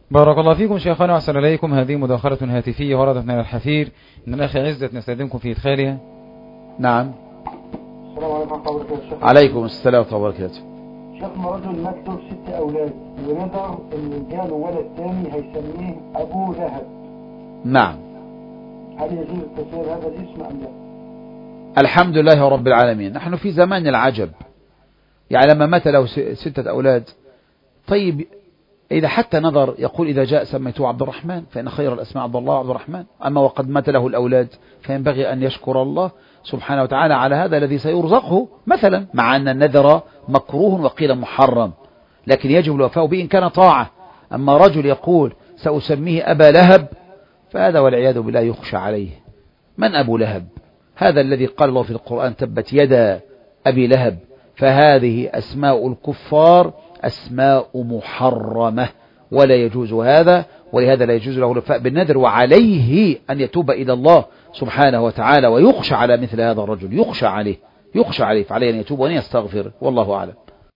بارك الله فيكم شيخنا وأحسن إليكم. هذه مداخلة هاتفية وردت من الحفير من الأخ عزت، نستخدمكم في إدخالها. نعم. السلام عليكم ورحمة الله وبركاته. عليكم السلام ورحمة الله وبركاته. شيخنا رجل مكتوب 6 أولاد ونذر إن جاله ولد تاني هيسميه أبو لهب. نعم. هل يجوز التسمية هذا الاسم أم لا؟ الحمد لله رب العالمين. نحن في زمان العجب، يعني لما مات له 6 أولاد، طيب إذا حتى نظر يقول إذا جاء سميته عبد الرحمن فإن خير الأسماء عبد الله عبد الرحمن، أما وقد مات له الأولاد فينبغي أن يشكر الله سبحانه وتعالى على هذا الذي سيرزقه مثلا، مع أن النذر مكروه وقيل محرم، لكن يجب الوفاء به إن كان طاعة. أما رجل يقول سأسميه أبا لهب فهذا والعياذ بالله يخشى عليه. من أبو لهب؟ هذا الذي قال الله في القرآن تبت يدا أبي لهب. فهذه أسماء الكفار أسماء محرمة ولا يجوز هذا، ولهذا لا يجوز له الوفاء بالنذر، وعليه أن يتوب إلى الله سبحانه وتعالى، ويخشى على مثل هذا الرجل، يخشى عليه فعليه أن يتوب وأن يستغفر، والله أعلم.